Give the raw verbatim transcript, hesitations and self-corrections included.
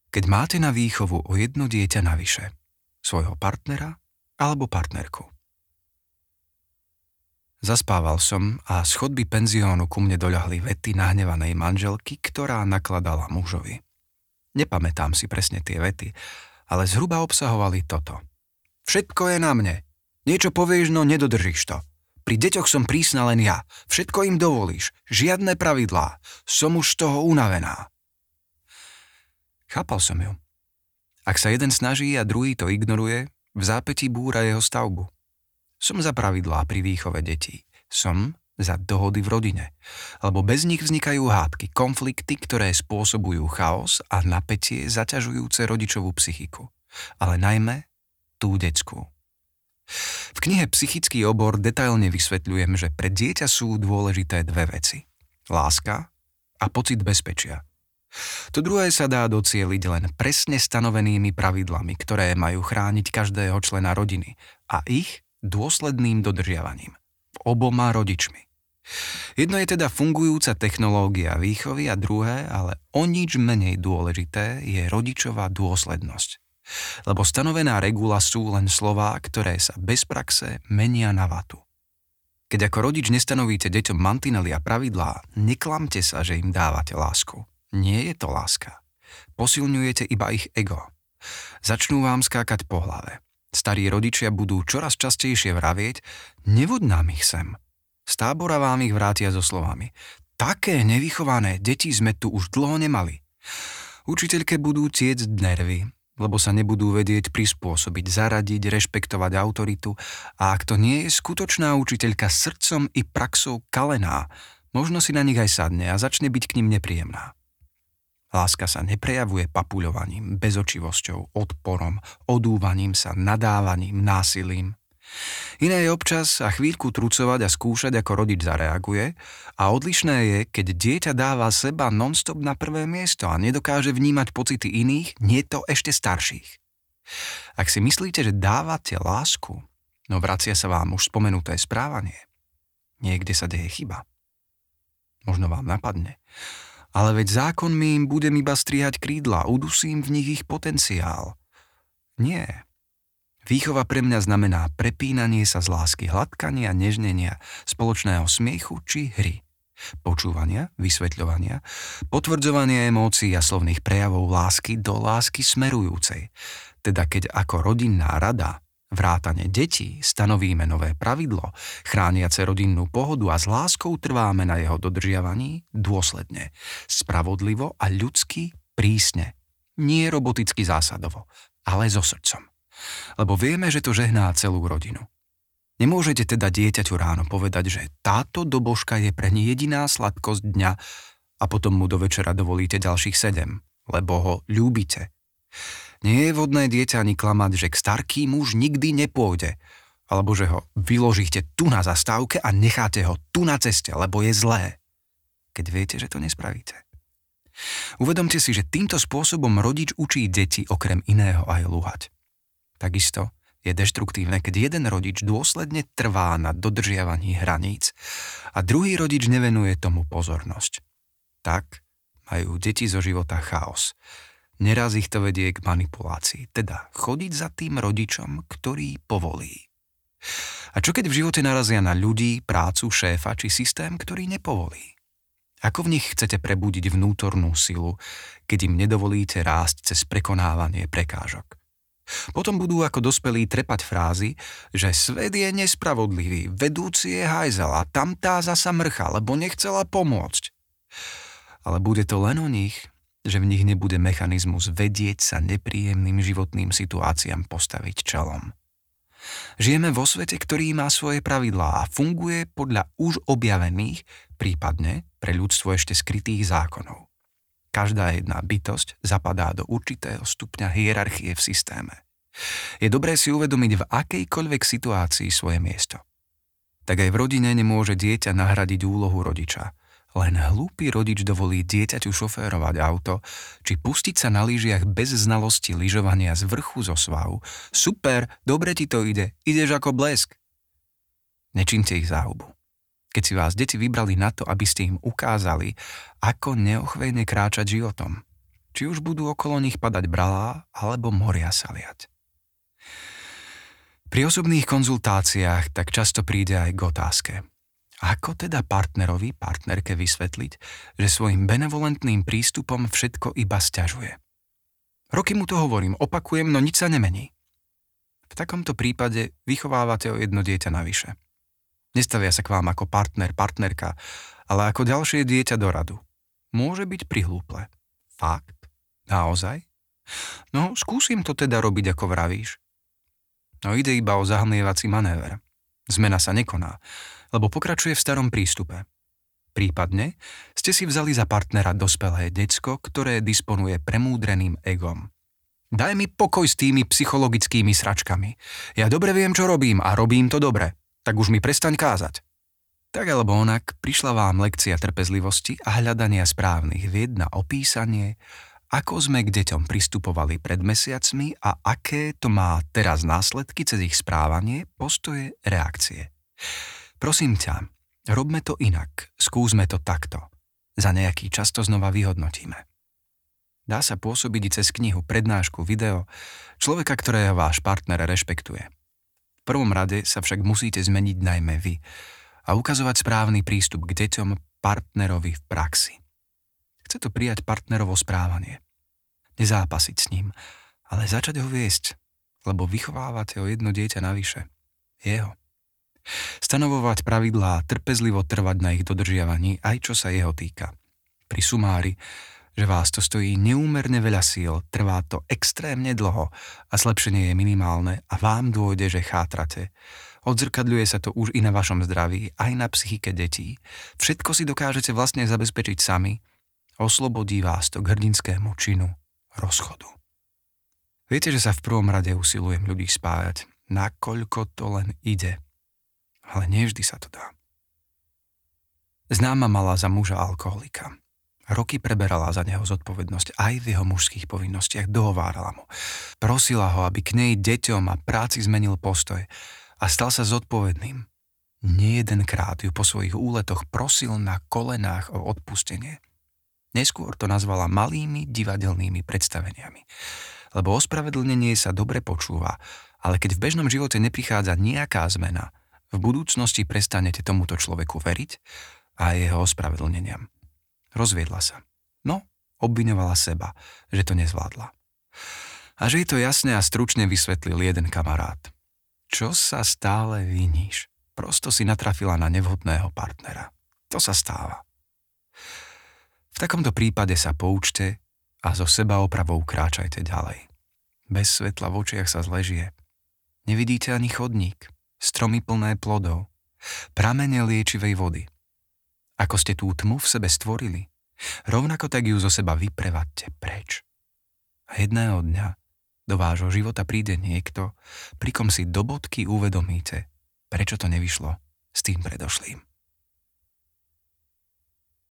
Keď máte na výchovu o jedno dieťa navyše, svojho partnera alebo partnerku. Zaspával som a z chodby penziónu ku mne doľahli vety nahnevanej manželky, ktorá nakladala mužovi. Nepamätám si presne tie vety, ale zhruba obsahovali toto. Všetko je na mne. Niečo povieš, no nedodržíš to. Pri deťoch som prísna len ja. Všetko im dovolíš. Žiadne pravidlá. Som už z toho unavená. Chápal som ju. Ak sa jeden snaží a druhý to ignoruje, v zápätí búra jeho stavbu. Som za pravidlá pri výchove detí. Som za dohody v rodine. Lebo bez nich vznikajú hádky, konflikty, ktoré spôsobujú chaos a napätie zaťažujúce rodičovú psychiku. Ale najmä tú detskú. V knihe Psychický obor detailne vysvetľujem, že pre dieťa sú dôležité dve veci. Láska a pocit bezpečia. To druhé sa dá docieliť len presne stanovenými pravidlami, ktoré majú chrániť každého člena rodiny a ich dôsledným dodržiavaním. Oboma rodičmi. Jedno je teda fungujúca technológia výchovy a druhé, ale o nič menej dôležité, je rodičová dôslednosť. Lebo stanovená regula sú len slová, ktoré sa bez praxe menia na vatu. Keď ako rodič nestanovíte deťom mantinely a pravidlá, neklamte sa, že im dávate lásku. Nie je to láska. Posilňujete iba ich ego. Začnú vám skákať po hlave. Starí rodičia budú čoraz častejšie vravieť, nevoď nám ich sem. Z tábora vám ich vrátia so slovami. Také nevychované deti sme tu už dlho nemali. Učiteľke budú tiecť nervy, lebo sa nebudú vedieť prispôsobiť, zaradiť, rešpektovať autoritu a ak to nie je skutočná učiteľka srdcom i praxou kalená, možno si na nich aj sadne a začne byť k ním nepríjemná. Láska sa neprejavuje papuľovaním, bezočivosťou, odporom, odúvaním sa, nadávaním, násilím. Iné je občas a chvíľku trucovať a skúšať, ako rodič zareaguje a odlišné je, keď dieťa dáva seba non-stop na prvé miesto a nedokáže vnímať pocity iných, nie to ešte starších. Ak si myslíte, že dávate lásku, no vracia sa vám už spomenuté správanie. Niekde sa deje chyba. Možno vám napadne. Ale veď zákonmi im budem iba strihať krídla, udusím v nich ich potenciál. Nie. Výchova pre mňa znamená prepínanie sa z lásky, hladkania, nežnenia, spoločného smiechu či hry. Počúvania, vysvetľovania, potvrdzovania emócií a slovných prejavov lásky do lásky smerujúcej. Teda keď ako rodinná rada, vrátane detí, stanovíme nové pravidlo, chrániace rodinnú pohodu a s láskou trváme na jeho dodržiavaní dôsledne, spravodlivo a ľudsky prísne. Nie roboticky zásadovo, ale so srdcom. Lebo vieme, že to žehná celú rodinu. Nemôžete teda dieťaťu ráno povedať, že táto dobožka je pre ne jediná sladkosť dňa a potom mu do večera dovolíte ďalších sedem, lebo ho ľúbite. Nie je vhodné dieťa ani klamať, že k starký muž nikdy nepôjde, alebo že ho vyložíte tu na zastávke a necháte ho tu na ceste, lebo je zlé, keď viete, že to nespravíte. Uvedomte si, že týmto spôsobom rodič učí deti okrem iného aj lúhať. Takisto je deštruktívne, keď jeden rodič dôsledne trvá na dodržiavaní hraníc a druhý rodič nevenuje tomu pozornosť. Tak majú deti zo života chaos. Neraz ich to vedie k manipulácii, teda chodiť za tým rodičom, ktorý povolí. A čo keď v živote narazia na ľudí, prácu, šéfa či systém, ktorý nepovolí? Ako v nich chcete prebudiť vnútornú silu, keď im nedovolíte rásť cez prekonávanie prekážok? Potom budú ako dospelí trepať frázy, že svet je nespravodlivý, vedúci je hajzel a tamtá zasa mrcha, lebo nechcela pomôcť. Ale bude to len o nich, že v nich nebude mechanizmus vedieť sa nepríjemným životným situáciám postaviť čelom. Žijeme vo svete, ktorý má svoje pravidlá a funguje podľa už objavených, prípadne pre ľudstvo ešte skrytých zákonov. Každá jedna bytosť zapadá do určitého stupňa hierarchie v systéme. Je dobré si uvedomiť v akejkoľvek situácii svoje miesto. Tak aj v rodine nemôže dieťa nahradiť úlohu rodiča. Len hlúpy rodič dovolí dieťaťu šoférovať auto, či pustiť sa na lyžiach bez znalosti lyžovania z vrchu zo svahu. Super, dobre ti to ide, ideš ako blesk. Nečínte ich záhubu. Keď si vás deti vybrali na to, aby ste im ukázali, ako neochvejne kráčať životom. či už budú okolo nich padať bralá alebo moria sa liať. Pri osobných konzultáciách tak často príde aj k otázke. Ako teda partnerovi, partnerke vysvetliť, že svojim benevolentným prístupom všetko iba sťažuje? Roky mu to hovorím, opakujem, no nič sa nemení. V takomto prípade vychovávate o jedno dieťa navyše. Nestavia sa k vám ako partner, partnerka, ale ako ďalšie dieťa do radu. Môže byť prihlúple. Fakt? Naozaj? No, skúsim to teda robiť, ako vravíš. No ide iba o zahmlievací manéver. Zmena sa nekoná, lebo pokračuje v starom prístupe. Prípadne ste si vzali za partnera dospelé decko, ktoré disponuje premúdreným egom. Daj mi pokoj s tými psychologickými sračkami. Ja dobre viem, čo robím a robím to dobre. Tak už mi prestaň kázať. Tak alebo onak, prišla vám lekcia trpezlivosti a hľadania správnych vied na opísanie, ako sme k deťom pristupovali pred mesiacmi a aké to má teraz následky cez ich správanie, postoje, reakcie. Prosím ťa, robme to inak, skúsme to takto. Za nejaký čas to znova vyhodnotíme. Dá sa pôsobiť i cez knihu, prednášku, video, človeka, ktorého váš partner rešpektuje. V prvom rade sa však musíte zmeniť najmä vy a ukazovať správny prístup k deťom partnerovi v praxi. Chce to prijať partnerovo správanie. Nezápasiť s ním, ale začať ho viesť, lebo vychovávate o jedno dieťa navyše. Jeho. Stanovovať pravidlá a trpezlivo trvať na ich dodržiavaní, aj čo sa jeho týka. Pri sumári, že vás to stojí neúmerne veľa síl, trvá to extrémne dlho a zlepšenie je minimálne a vám dôjde, že chátrate. Odzrkadľuje sa to už i na vašom zdraví, aj na psychike detí. Všetko si dokážete vlastne zabezpečiť sami. Oslobodí vás to k hrdinskému činu rozchodu. Viete, že sa v prvom rade usilujem ľudí spájať, nakoľko to len ide. Ale nie vždy sa to dá. Známa mala za muža alkoholika. Roky preberala za neho zodpovednosť aj v jeho mužských povinnostiach, dohovárala mu. Prosila ho, aby k nej, deťom a práci zmenil postoj a stal sa zodpovedným. Nie jedenkrát ju po svojich úletoch prosil na kolenách o odpustenie. Neskôr to nazvala malými divadelnými predstaveniami. Lebo ospravedlnenie sa dobre počúva, ale keď v bežnom živote neprichádza nejaká zmena, v budúcnosti prestanete tomuto človeku veriť a jeho ospravedlneniam. Rozviedla sa. No, obviňovala seba, že to nezvládla. A že jej to jasne a stručne vysvetlil jeden kamarát. Čo sa stále viníš? Prosto si natrafila na nevhodného partnera. To sa stáva. V takomto prípade sa poučte a zo seba opravou kráčajte ďalej. Bez svetla v očiach sa zle žije. Nevidíte ani chodník, stromy plné plodov, pramene liečivej vody. Ako ste tú tmu v sebe stvorili, rovnako tak ju zo seba vyprevaďte preč. A jedného dňa do vášho života príde niekto, pri kom si do bodky uvedomíte, prečo to nevyšlo s tým predošlým.